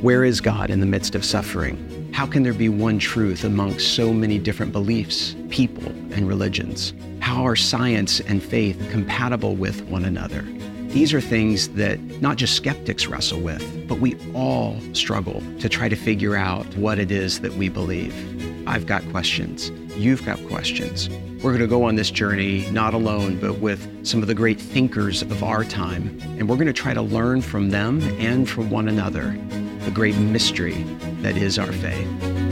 Where is God in the midst of suffering? How can there be one truth amongst so many different beliefs, people, and religions? How are science and faith compatible with one another? These are things that not just skeptics wrestle with, but we all struggle to try to figure out what it is that we believe. I've got questions. You've got questions. We're going to go on this journey not alone, but with some of the great thinkers of our time. And we're going to try to learn from them and from one another the great mystery that is our faith.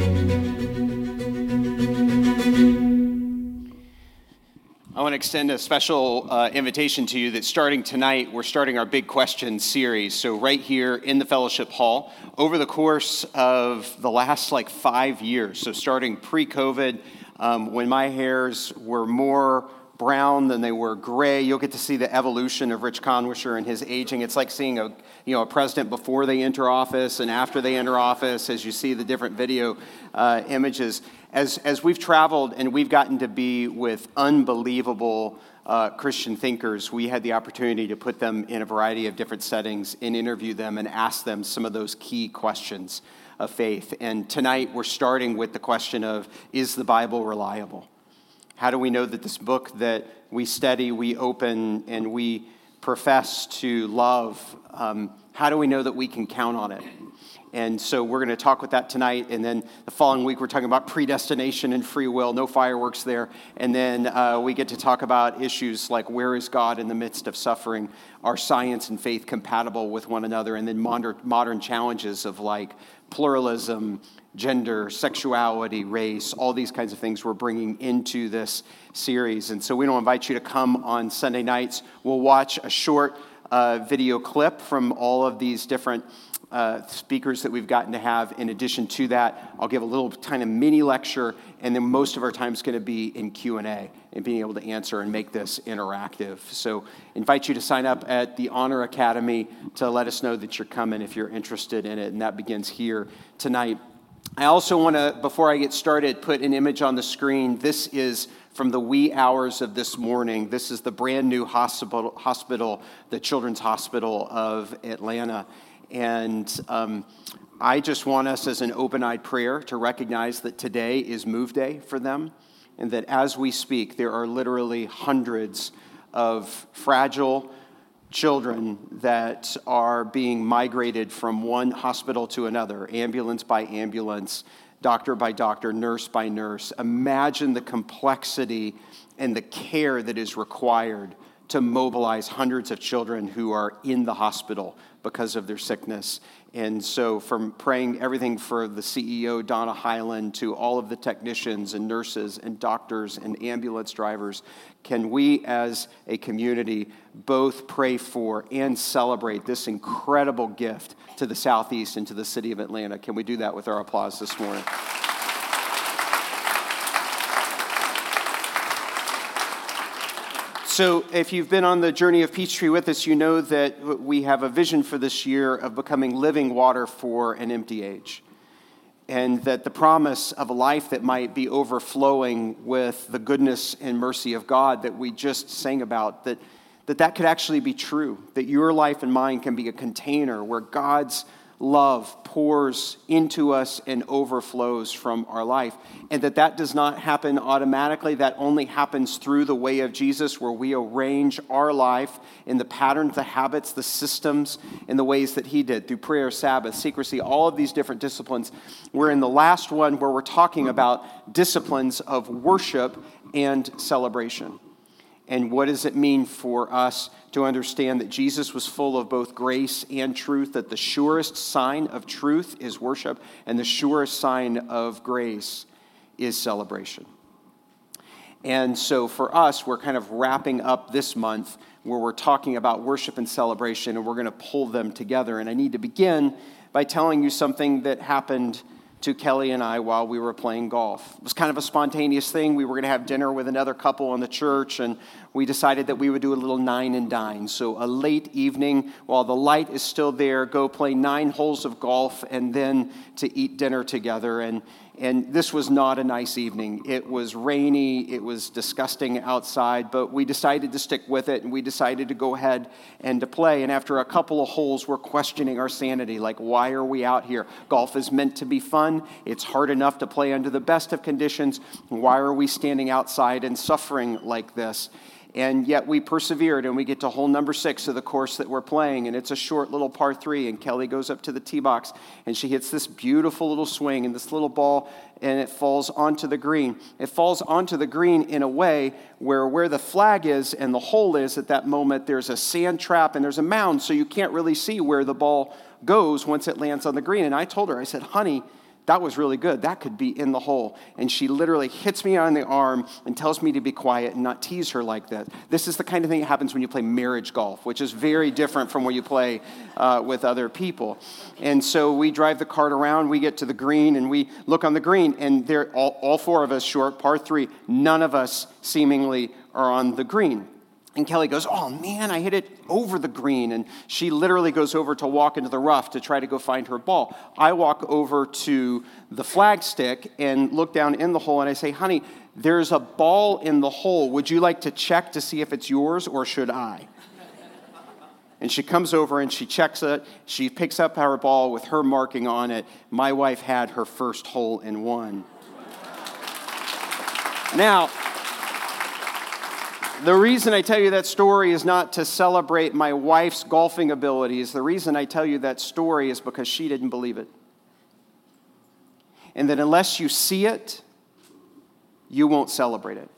I want to extend a special invitation to you that starting tonight, we're starting our Big Questions series. So right here in the fellowship hall, over the course of the last 5 years, so starting pre-COVID, when my hairs were more brown than they were gray, you'll get to see the evolution of Rich Conwisher and his aging. It's like seeing a president before they enter office and after they enter office, as you see the different video images. As we've traveled and we've gotten to be with unbelievable Christian thinkers, we had the opportunity to put them in a variety of different settings and interview them and ask them some of those key questions of faith. And tonight we're starting with the question of, is the Bible reliable? How do we know that this book that we study, we open, and we profess to love, how do we know that we can count on it? And so we're going to talk with that tonight, and then the following week we're talking about predestination and free will, no fireworks there, and then we get to talk about issues like where is God in the midst of suffering, are science and faith compatible with one another, and then modern challenges of pluralism, gender, sexuality, race, all these kinds of things we're bringing into this series. And so we don't invite you to come on Sunday nights. We'll watch a short video clip from all of these different speakers that we've gotten to have. In addition to that, I'll give a little kind of mini lecture, and then most of our time is going to be in Q&A and being able to answer and make this interactive. So invite you to sign up at the Honor Academy to let us know that you're coming if you're interested in it, and that begins here tonight. I also want to, before I get started, put an image on the screen. This is from the wee hours of this morning. This is the brand new hospital, the Children's Hospital of Atlanta. And I just want us as an open-eyed prayer to recognize that today is Move Day for them, and that as we speak, there are literally hundreds of fragile children that are being migrated from one hospital to another, ambulance by ambulance, doctor by doctor, nurse by nurse. Imagine the complexity and the care that is required to mobilize hundreds of children who are in the hospital because of their sickness. And so from praying everything for the CEO, Donna Highland, to all of the technicians and nurses and doctors and ambulance drivers, can we as a community both pray for and celebrate this incredible gift to the Southeast and to the city of Atlanta? Can we do that with our applause this morning? So if you've been on the journey of Peachtree with us, you know that we have a vision for this year of becoming living water for an empty age. And that the promise of a life that might be overflowing with the goodness and mercy of God that we just sang about, that could actually be true. That your life and mine can be a container where God's love pours into us and overflows from our life. And that does not happen automatically. That only happens through the way of Jesus, where we arrange our life in the patterns, the habits, the systems, in the ways that he did, through prayer, Sabbath, secrecy, all of these different disciplines. We're in the last one where we're talking about disciplines of worship and celebration. And what does it mean for us to understand that Jesus was full of both grace and truth, that the surest sign of truth is worship, and the surest sign of grace is celebration. And so for us, we're kind of wrapping up this month where we're talking about worship and celebration, and we're going to pull them together. And I need to begin by telling you something that happened to Kelly and I while we were playing golf. It was kind of a spontaneous thing. We were going to have dinner with another couple in the church, and we decided that we would do a little 9 and dine. So a late evening, while the light is still there, go play 9 holes of golf, and then to eat dinner together. And And this was not a nice evening. It was rainy, it was disgusting outside, but we decided to stick with it, and we decided to go ahead and to play. And after a couple of holes, we're questioning our sanity, like, why are we out here? Golf is meant to be fun. It's hard enough to play under the best of conditions. Why are we standing outside and suffering like this? And yet we persevered, and we get to hole number 6 of the course that we're playing, and it's a short little par 3, and Kelly goes up to the tee box, and she hits this beautiful little swing, and this little ball, and it falls onto the green. It falls onto the green in a way where the flag is and the hole is at that moment, there's a sand trap and there's a mound, so you can't really see where the ball goes once it lands on the green. And I told her, I said, honey, that was really good. That could be in the hole. And she literally hits me on the arm and tells me to be quiet and not tease her like that. This is the kind of thing that happens when you play marriage golf, which is very different from when you play with other people. And so we drive the cart around. We get to the green, and we look on the green, and they're all 4 of us short, par 3. None of us seemingly are on the green. And Kelly goes, oh, man, I hit it over the green. And she literally goes over to walk into the rough to try to go find her ball. I walk over to the flagstick and look down in the hole, and I say, honey, there's a ball in the hole. Would you like to check to see if it's yours, or should I? And she comes over and she checks it. She picks up our ball with her marking on it. My wife had her first hole in one. Now, the reason I tell you that story is not to celebrate my wife's golfing abilities. The reason I tell you that story is because she didn't believe it. And that unless you see it, you won't celebrate it.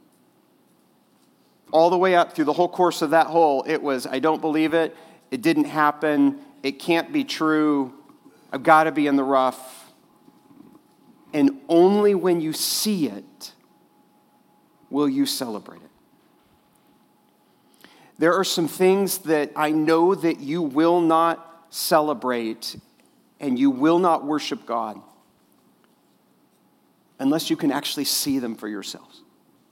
All the way up through the whole course of that hole, it was, I don't believe it. It didn't happen. It can't be true. I've got to be in the rough. And only when you see it will you celebrate it. There are some things that I know that you will not celebrate and you will not worship God unless you can actually see them for yourselves.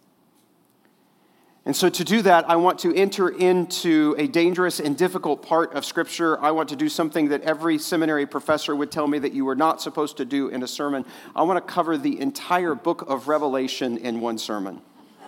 And so to do that, I want to enter into a dangerous and difficult part of Scripture. I want to do something that every seminary professor would tell me that you were not supposed to do in a sermon. I want to cover the entire book of Revelation in one sermon,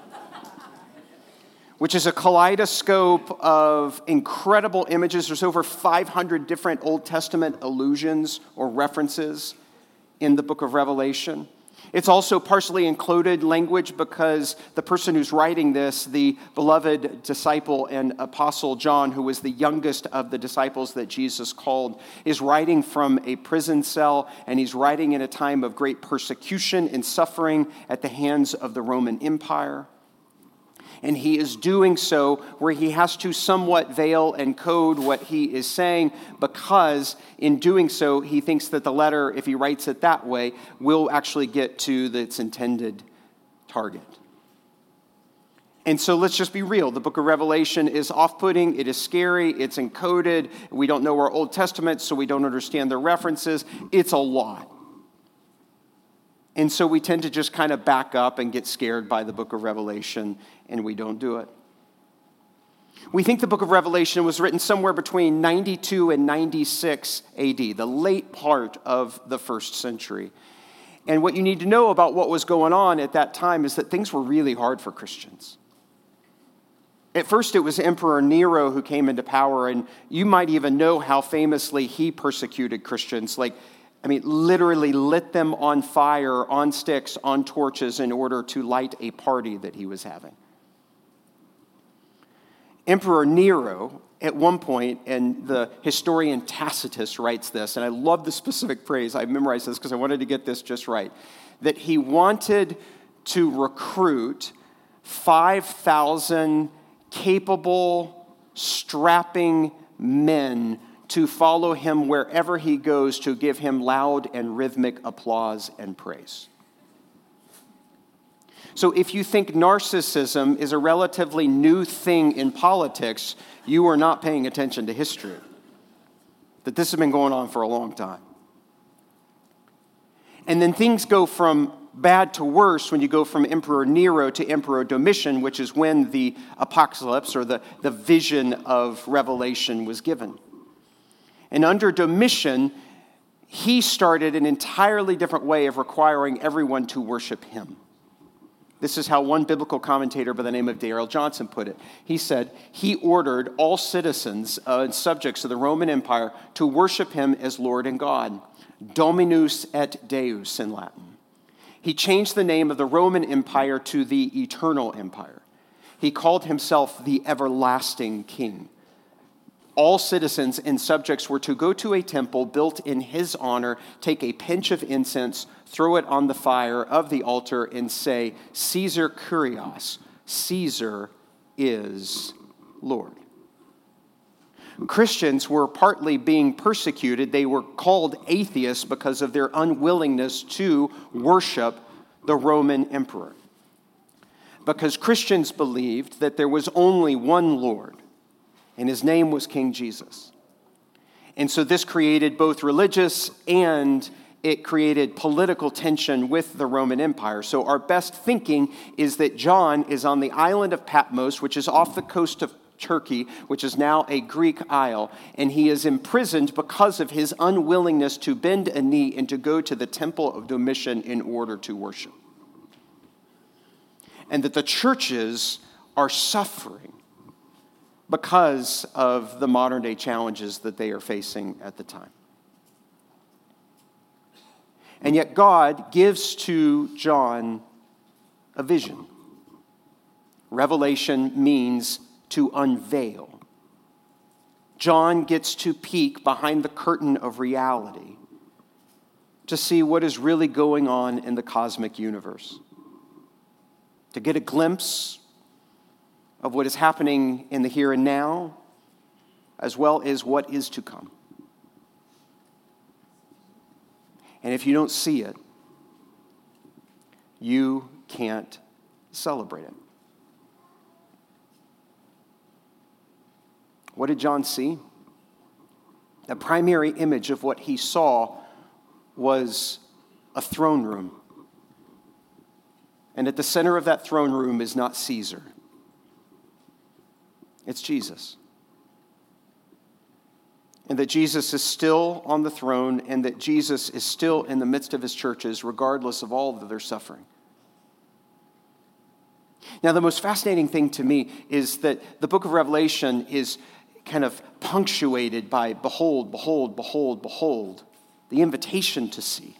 which is a kaleidoscope of incredible images. There's over 500 different Old Testament allusions or references in the book of Revelation. It's also partially included language because the person who's writing this, the beloved disciple and apostle John, who was the youngest of the disciples that Jesus called, is writing from a prison cell, and he's writing in a time of great persecution and suffering at the hands of the Roman Empire. And he is doing so where he has to somewhat veil and code what he is saying, because in doing so, he thinks that the letter, if he writes it that way, will actually get to its intended target. And so let's just be real. The book of Revelation is off-putting. It is scary. It's encoded. We don't know our Old Testament, so we don't understand the references. It's a lot. And so we tend to just kind of back up and get scared by the book of Revelation, and we don't do it. We think the book of Revelation was written somewhere between 92 and 96 AD, the late part of the first century. And what you need to know about what was going on at that time is that things were really hard for Christians. At first, it was Emperor Nero who came into power, and you might even know how famously he persecuted Christians, literally lit them on fire, on sticks, on torches in order to light a party that he was having. Emperor Nero, at one point, and the historian Tacitus writes this, and I love the specific phrase. I memorized this because I wanted to get this just right, that he wanted to recruit 5,000 capable, strapping men to follow him wherever he goes, to give him loud and rhythmic applause and praise. So if you think narcissism is a relatively new thing in politics, you are not paying attention to history. That this has been going on for a long time. And then things go from bad to worse when you go from Emperor Nero to Emperor Domitian, which is when the apocalypse or the vision of Revelation was given. And under Domitian, he started an entirely different way of requiring everyone to worship him. This is how one biblical commentator by the name of Darrell Johnson put it. He said, he ordered all citizens and subjects of the Roman Empire to worship him as Lord and God, Dominus et Deus in Latin. He changed the name of the Roman Empire to the Eternal Empire. He called himself the Everlasting King. All citizens and subjects were to go to a temple built in his honor, take a pinch of incense, throw it on the fire of the altar, and say, Caesar Kyrios, Caesar is Lord. Christians were partly being persecuted. They were called atheists because of their unwillingness to worship the Roman emperor. Because Christians believed that there was only one Lord, and his name was King Jesus. And so this created both religious and it created political tension with the Roman Empire. So our best thinking is that John is on the island of Patmos, which is off the coast of Turkey, which is now a Greek isle, and he is imprisoned because of his unwillingness to bend a knee and to go to the temple of Domitian in order to worship. And that the churches are suffering because of the modern day challenges that they are facing at the time. And yet God gives to John a vision. Revelation means to unveil. John gets to peek behind the curtain of reality to see what is really going on in the cosmic universe, to get a glimpse of what is happening in the here and now, as well as what is to come. And if you don't see it, you can't celebrate it. What did John see? The primary image of what he saw was a throne room. And at the center of that throne room is not Caesar. It's Jesus. And that Jesus is still on the throne, and that Jesus is still in the midst of his churches, regardless of all of their suffering. Now, the most fascinating thing to me is that the book of Revelation is kind of punctuated by behold, behold, behold, behold, the invitation to see.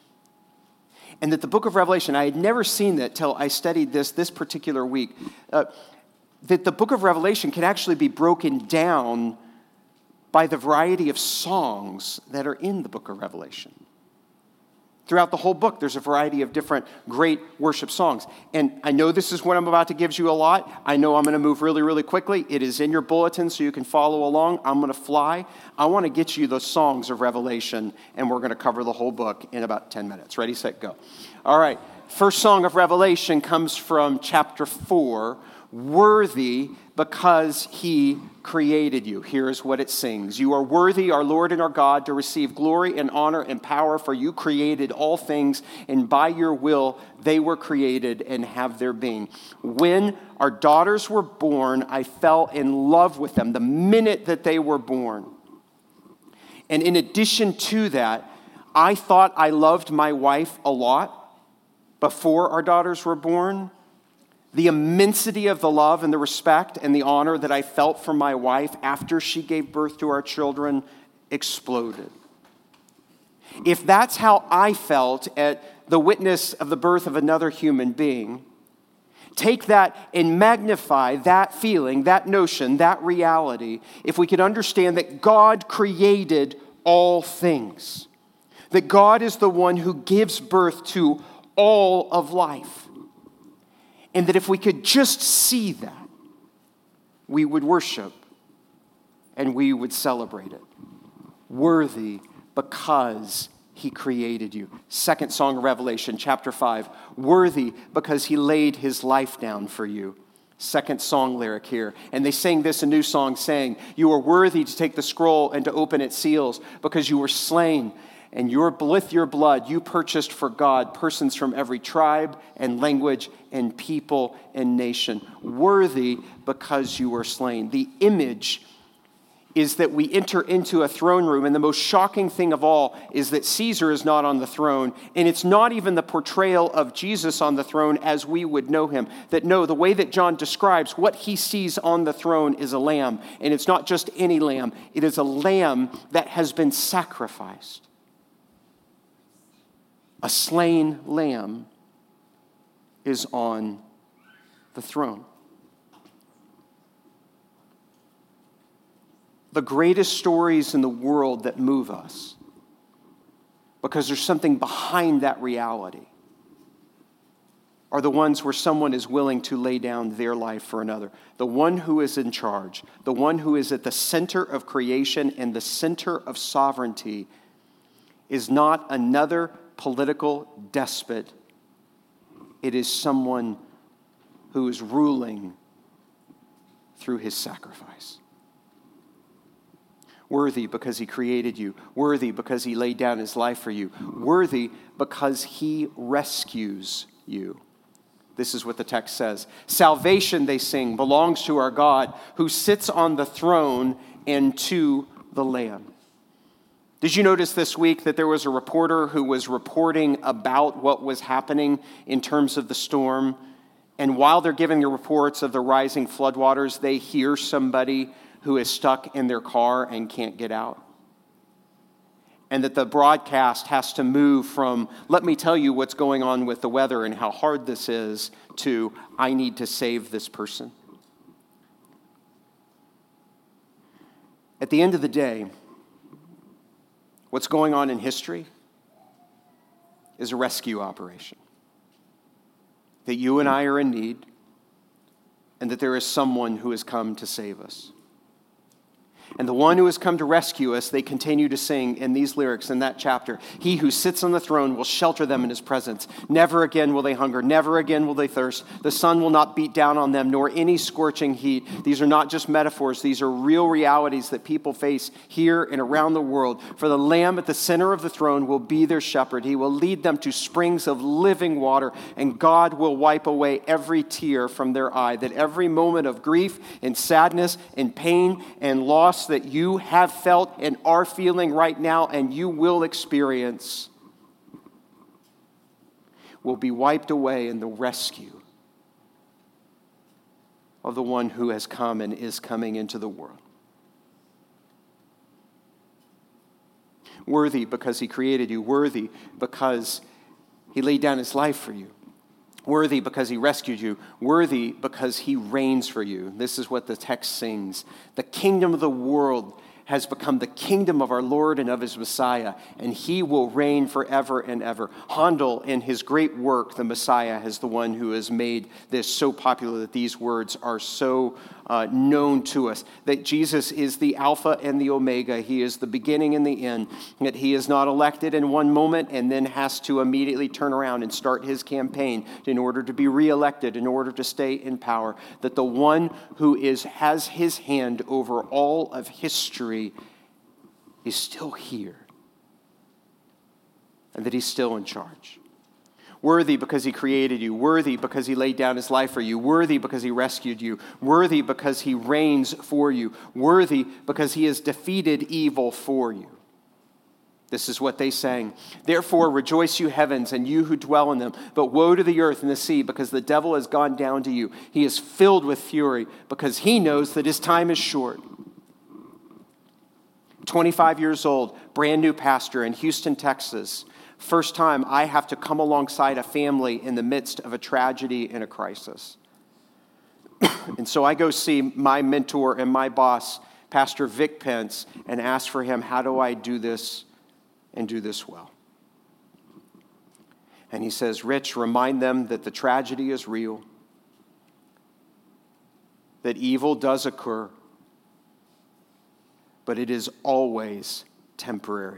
And that the book of Revelation, I had never seen that till I studied this particular week, that the book of Revelation can actually be broken down by the variety of songs that are in the book of Revelation. Throughout the whole book, there's a variety of different great worship songs. And I know this is what I'm about to give you a lot. I know I'm going to move really, really quickly. It is in your bulletin so you can follow along. I'm going to fly. I want to get you the songs of Revelation, and we're going to cover the whole book in about 10 minutes. Ready, set, go. All right. First song of Revelation comes from chapter 4, Worthy because he created you. Here's what it sings. You are worthy, our Lord and our God, to receive glory and honor and power, for you created all things, and by your will they were created and have their being. When our daughters were born, I fell in love with them the minute that they were born. And in addition to that, I thought I loved my wife a lot before our daughters were born. The immensity of the love and the respect and the honor that I felt for my wife after she gave birth to our children exploded. If that's how I felt at the witness of the birth of another human being, take that and magnify that feeling, that notion, that reality, if we could understand that God created all things, that God is the one who gives birth to all of life. And that if we could just see that, we would worship and we would celebrate it. Worthy because he created you. Second song of Revelation, chapter 5. Worthy because he laid his life down for you. Second song lyric here. And they sang this, a new song saying, you are worthy to take the scroll and to open its seals because you were slain. And with your blood, you purchased for God persons from every tribe and language and people and nation. Worthy because you were slain. The image is that we enter into a throne room, and the most shocking thing of all is that Caesar is not on the throne, and it's not even the portrayal of Jesus on the throne as we would know him. That no, the way that John describes what he sees on the throne is a lamb, and it's not just any lamb. It is a lamb that has been sacrificed. A slain lamb is on the throne. The greatest stories in the world that move us, because there's something behind that reality, are the ones where someone is willing to lay down their life for another. The one who is in charge, the one who is at the center of creation and the center of sovereignty, is not another political despot. It is someone who is ruling through his sacrifice. Worthy because he created you. Worthy because he laid down his life for you. Worthy because he rescues you. This is what the text says. Salvation, they sing, belongs to our God who sits on the throne and to the Lamb. Did you notice this week that there was a reporter who was reporting about what was happening in terms of the storm? And while they're giving the reports of the rising floodwaters, they hear somebody who is stuck in their car and can't get out. And that the broadcast has to move from, let me tell you what's going on with the weather and how hard this is, to, I need to save this person. At the end of the day, what's going on in history is a rescue operation. That you and I are in need, and that there is someone who has come to save us. And the one who has come to rescue us, they continue to sing in these lyrics in that chapter. He who sits on the throne will shelter them in his presence. Never again will they hunger. Never again will they thirst. The sun will not beat down on them, nor any scorching heat. These are not just metaphors. These are real realities that people face here and around the world. For the Lamb at the center of the throne will be their shepherd. He will lead them to springs of living water, and God will wipe away every tear from their eye. That every moment of grief and sadness and pain and loss that you have felt and are feeling right now and you will experience will be wiped away in the rescue of the one who has come and is coming into the world. Worthy because he created you. Worthy because he laid down his life for you. Worthy because he rescued you. Worthy because he reigns for you. This is what the text sings. The kingdom of the world has become the kingdom of our Lord and of his Messiah, and he will reign forever and ever. Handel, in his great work, The Messiah, is the one who has made this so popular that these words are so known to us, that Jesus is the Alpha and the Omega. He is the beginning and the end, that he is not elected in one moment and then has to immediately turn around and start his campaign in order to be reelected, in order to stay in power, that the one who has his hand over all of history is still here, and that he's still in charge. Worthy because he created you. Worthy because he laid down his life for you. Worthy because he rescued you. Worthy because he reigns for you. Worthy because he has defeated evil for you. This is what they sang. Therefore rejoice, you heavens, and you who dwell in them. But woe to the earth and the sea, because the devil has gone down to you. He is filled with fury, because he knows that his time is short. 25 years old, brand new pastor in Houston, Texas. First time I have to come alongside a family in the midst of a tragedy and a crisis. And so I go see my mentor and my boss, Pastor Vic Pence, and ask for him, how do I do this and do this well? And he says, Rich, remind them that the tragedy is real, that evil does occur, but it is always temporary.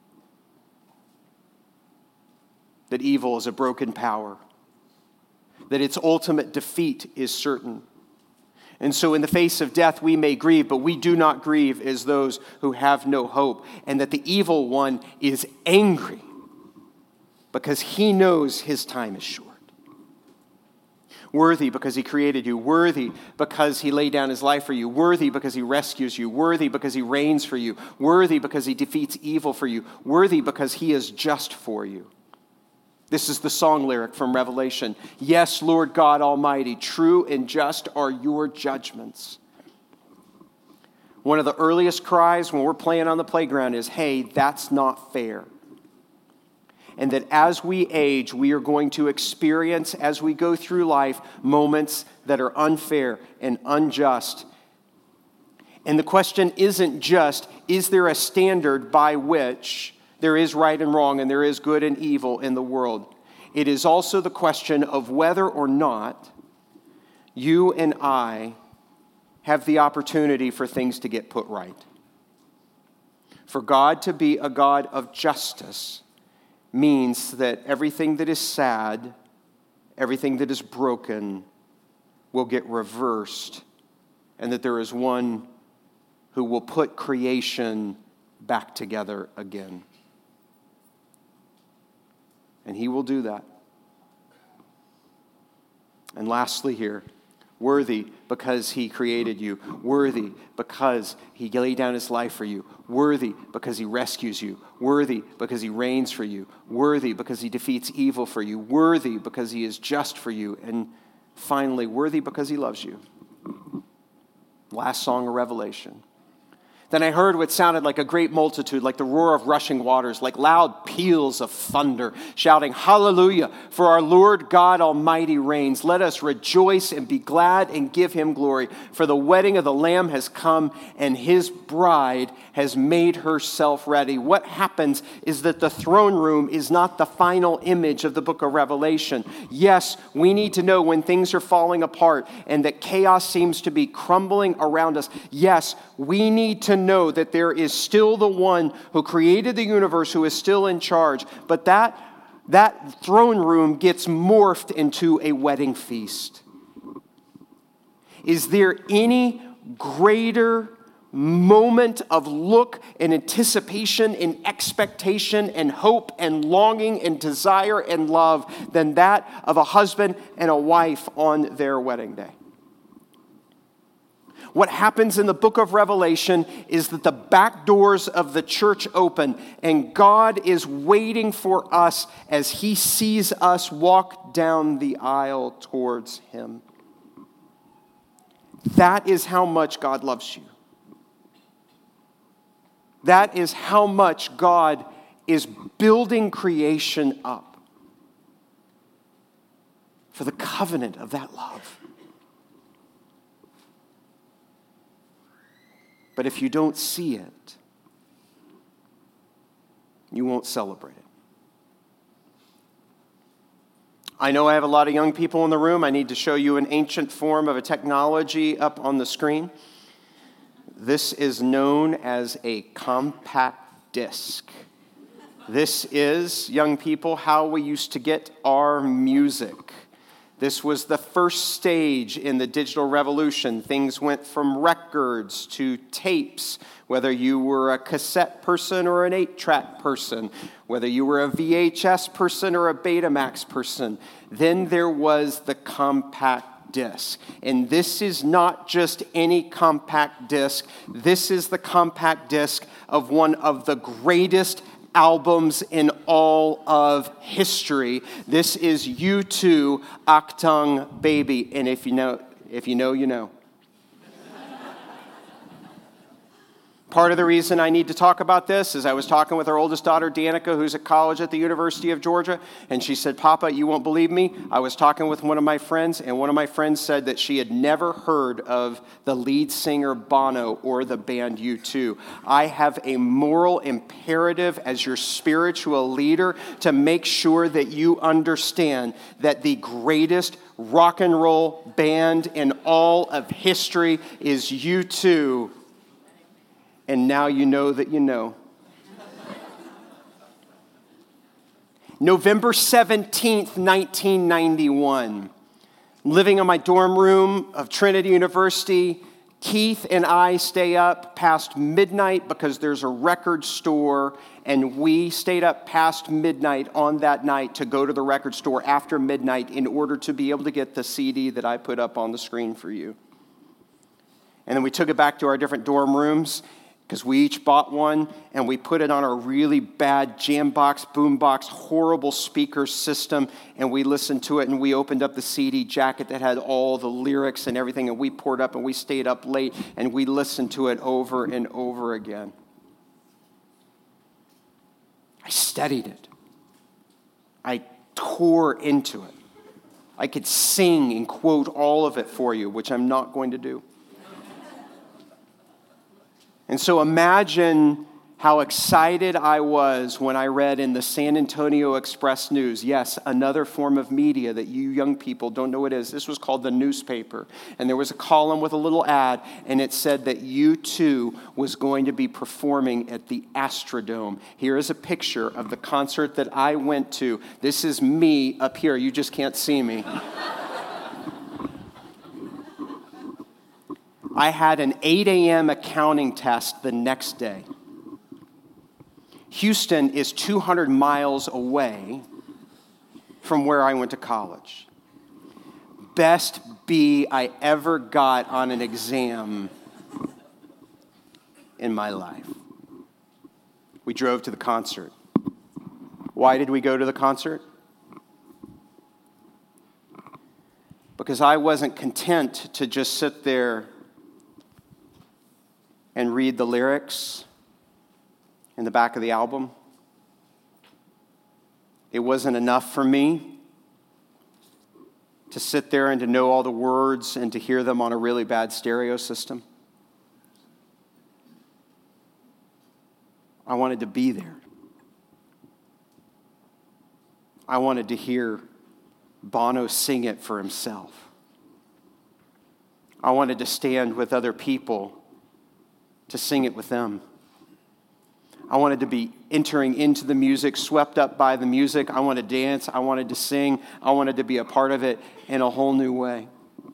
That evil is a broken power, that its ultimate defeat is certain. And so in the face of death, we may grieve, but we do not grieve as those who have no hope. And that the evil one is angry because he knows his time is short. Worthy because he created you. Worthy because he laid down his life for you. Worthy because he rescues you. Worthy because he reigns for you. Worthy because he defeats evil for you. Worthy because he is just for you. This is the song lyric from Revelation. Yes, Lord God Almighty, true and just are your judgments. One of the earliest cries when we're playing on the playground is, hey, that's not fair. And that as we age, we are going to experience, as we go through life, moments that are unfair and unjust. And the question isn't just, is there a standard by which there is right and wrong and there is good and evil in the world? It is also the question of whether or not you and I have the opportunity for things to get put right. For God to be a God of justice means that everything that is sad, everything that is broken will get reversed, and that there is one who will put creation back together again. And he will do that. And lastly here, worthy because he created you. Worthy because he laid down his life for you. Worthy because he rescues you. Worthy because he reigns for you. Worthy because he defeats evil for you. Worthy because he is just for you. And finally, worthy because he loves you. Last song of Revelation. Then I heard what sounded like a great multitude, like the roar of rushing waters, like loud peals of thunder, shouting, Hallelujah, for our Lord God Almighty reigns. Let us rejoice and be glad and give him glory. For the wedding of the Lamb has come, and his bride has made herself ready. What happens is that the throne room is not the final image of the book of Revelation. Yes, we need to know when things are falling apart and that chaos seems to be crumbling around us. Yes, we need to know that there is still the one who created the universe, who is still in charge. But that throne room gets morphed into a wedding feast. Is there any greater moment of look and anticipation and expectation and hope and longing and desire and love than that of a husband and a wife on their wedding day? What happens in the book of Revelation is that the back doors of the church open, and God is waiting for us as he sees us walk down the aisle towards him. That is how much God loves you. That is how much God is building creation up for the covenant of that love. But if you don't see it, you won't celebrate it. I know I have a lot of young people in the room. I need to show you an ancient form of a technology up on the screen. This is known as a compact disc. This is, young people, how we used to get our music. This was the first stage in the digital revolution. Things went from records to tapes, whether you were a cassette person or an 8-track person, whether you were a VHS person or a Betamax person. Then there was the compact disc. And this is not just any compact disc. This is the compact disc of one of the greatest albums in all of history. This is U2, Achtung Baby. And if you know, you know. Part of the reason I need to talk about this is I was talking with our oldest daughter, Danica, who's at college at the University of Georgia, and she said, Papa, you won't believe me. I was talking with one of my friends, and one of my friends said that she had never heard of the lead singer Bono or the band U2. I have a moral imperative as your spiritual leader to make sure that you understand that the greatest rock and roll band in all of history is U2. And now you know that you know. November 17th, 1991. Living in my dorm room of Trinity University, Keith and I stay up past midnight because there's a record store, and we stayed up past midnight on that night to go to the record store after midnight in order to be able to get the CD that I put up on the screen for you. And then we took it back to our different dorm rooms because we each bought one, and we put it on our really bad Jambox, boombox, horrible speaker system, and we listened to it, and we opened up the CD jacket that had all the lyrics and everything, and we poured up, and we stayed up late, and we listened to it over and over again. I studied it. I tore into it. I could sing and quote all of it for you, which I'm not going to do. And so imagine how excited I was when I read in the San Antonio Express News, yes, another form of media that you young people don't know what it is. This was called the newspaper. And there was a column with a little ad, and it said that U2 was going to be performing at the Astrodome. Here is a picture of the concert that I went to. This is me up here. You just can't see me. I had an 8 a.m. accounting test the next day. Houston is 200 miles away from where I went to college. Best B I ever got on an exam in my life. We drove to the concert. Why did we go to the concert? Because I wasn't content to just sit there and read the lyrics in the back of the album. It wasn't enough for me to sit there and to know all the words and to hear them on a really bad stereo system. I wanted to be there. I wanted to hear Bono sing it for himself. I wanted to stand with other people to sing it with them. I wanted to be entering into the music, swept up by the music. I wanted to dance. I wanted to sing. I wanted to be a part of it in a whole new way.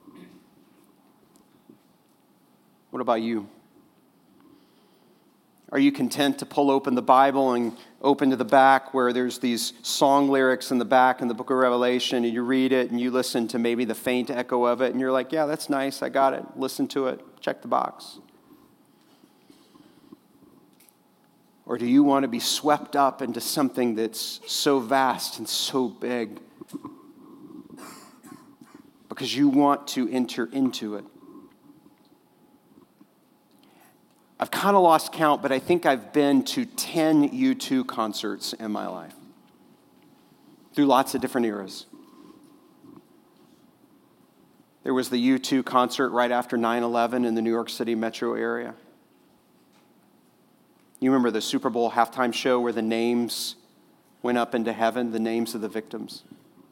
What about you? Are you content to pull open the Bible and open to the back where there's these song lyrics in the back in the book of Revelation, and you read it and you listen to maybe the faint echo of it, and you're like, yeah, that's nice. I got it. Listen to it. Check the box. Or do you want to be swept up into something that's so vast and so big because you want to enter into it? I've kind of lost count, but I think I've been to 10 U2 concerts in my life through lots of different eras. There was the U2 concert right after 9/11 in the New York City metro area. You remember the Super Bowl halftime show where the names went up into heaven, the names of the victims?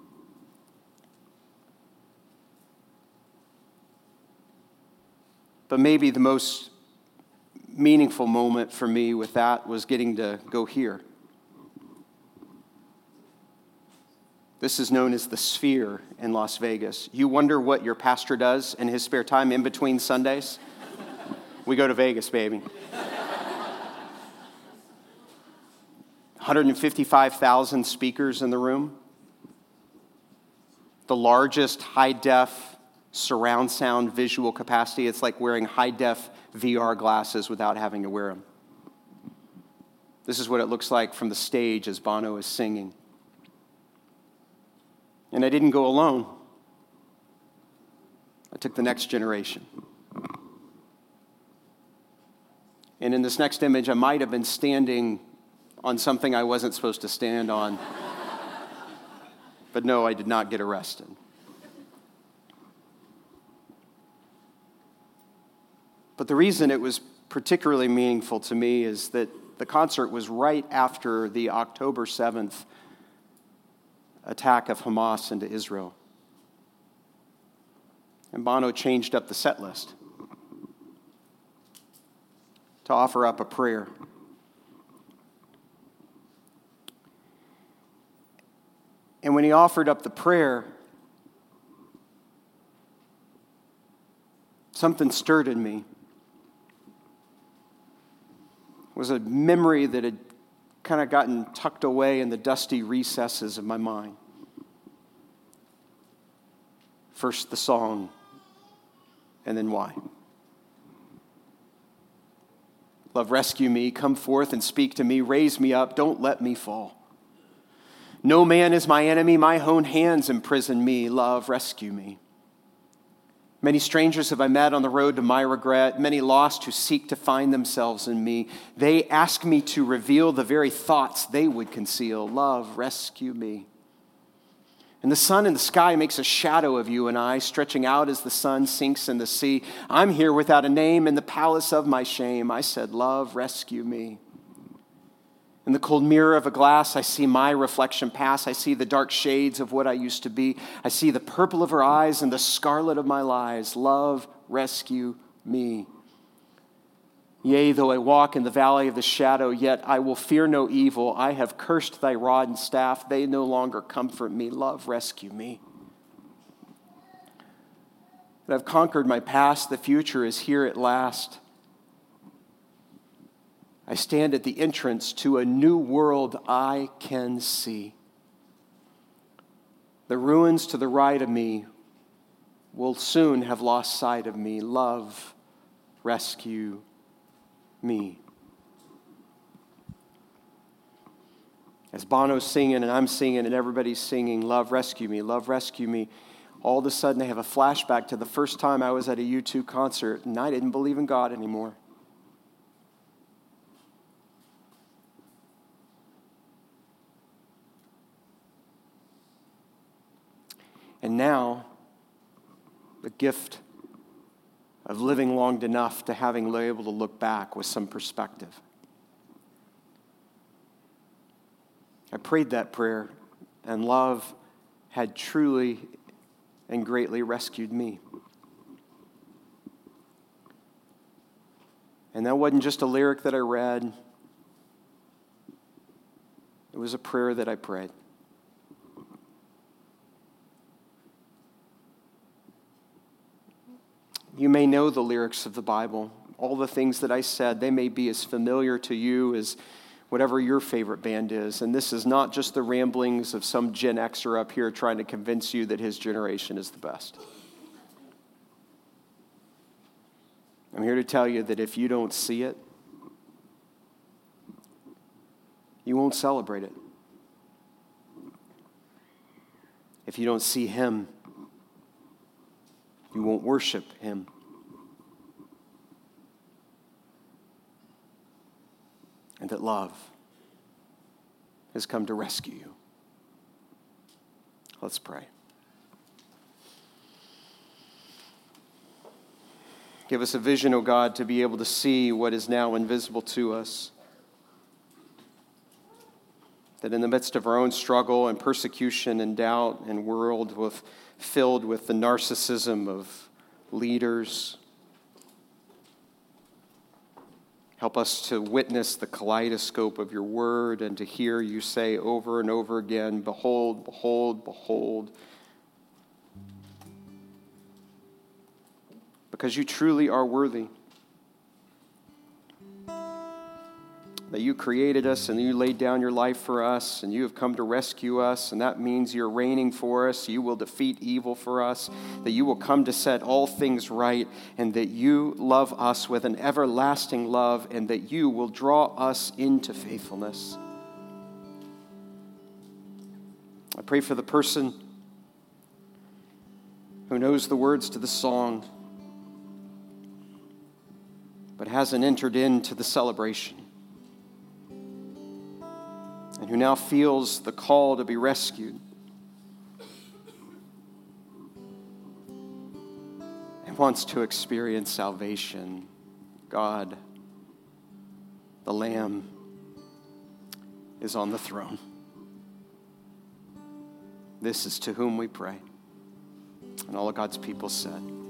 But maybe the most meaningful moment for me with that was getting to go here. This is known as the Sphere in Las Vegas. You wonder what your pastor does in his spare time in between Sundays? We go to Vegas, baby. 155,000 speakers in the room. The largest high-def surround sound visual capacity. It's like wearing high-def VR glasses without having to wear them. This is what it looks like from the stage as Bono is singing. And I didn't go alone. I took the next generation. And in this next image, I might have been standing on something I wasn't supposed to stand on. But no, I did not get arrested. But the reason it was particularly meaningful to me is that the concert was right after the October 7th attack of Hamas into Israel. And Bono changed up the set list to offer up a prayer. And when he offered up the prayer, something stirred in me. It was a memory that had kind of gotten tucked away in the dusty recesses of my mind. First the song, and then why. Love, rescue me, come forth and speak to me, raise me up, don't let me fall. No man is my enemy, my own hands imprison me. Love, rescue me. Many strangers have I met on the road to my regret, many lost who seek to find themselves in me. They ask me to reveal the very thoughts they would conceal. Love, rescue me. And the sun in the sky makes a shadow of you and I, stretching out as the sun sinks in the sea. I'm here without a name in the palace of my shame. I said, love, rescue me. In the cold mirror of a glass, I see my reflection pass. I see the dark shades of what I used to be. I see the purple of her eyes and the scarlet of my lies. Love, rescue me. Yea, though I walk in the valley of the shadow, yet I will fear no evil. I have cursed thy rod and staff. They no longer comfort me. Love, rescue me. That I've conquered my past. The future is here at last. I stand at the entrance to a new world I can see. The ruins to the right of me will soon have lost sight of me. Love, rescue me. As Bono's singing and I'm singing and everybody's singing, love, rescue me, love, rescue me. All of a sudden I have a flashback to the first time I was at a U2 concert and I didn't believe in God anymore. And now, the gift of living long enough to having been able to look back with some perspective. I prayed that prayer, and love had truly and greatly rescued me. And that wasn't just a lyric that I read. It was a prayer that I prayed. You may know the lyrics of the Bible. All the things that I said, they may be as familiar to you as whatever your favorite band is. And this is not just the ramblings of some Gen Xer up here trying to convince you that his generation is the best. I'm here to tell you that if you don't see it, you won't celebrate it. If you don't see him, you won't worship him. And that love has come to rescue you. Let's pray. Give us a vision, O God, to be able to see what is now invisible to us. That in the midst of our own struggle and persecution and doubt and world filled with the narcissism of leaders, help us to witness the kaleidoscope of your word and to hear you say over and over again, behold, behold, behold. Because you truly are worthy. That you created us and you laid down your life for us and you have come to rescue us, and that means you're reigning for us. You will defeat evil for us, that you will come to set all things right, and that you love us with an everlasting love, and that you will draw us into faithfulness. I pray for the person who knows the words to the song but hasn't entered into the celebration, and who now feels the call to be rescued and wants to experience salvation. God, the Lamb, is on the throne. This is to whom we pray. And all of God's people said,